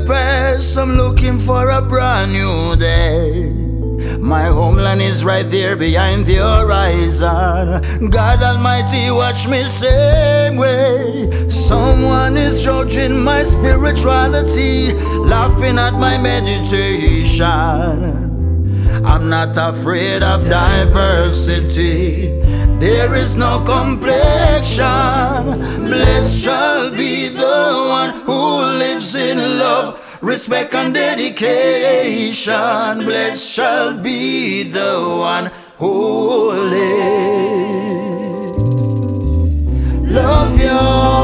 past, I'm looking for a brand new day. My homeland is right there behind the horizon. God Almighty, watch me same way. Someone is judging my spirituality, laughing at my meditation. I'm not afraid of diversity. There is no complexion. Blessed shall be the one who lives in love, respect and dedication. Blessed shall be the one who lives. Love you.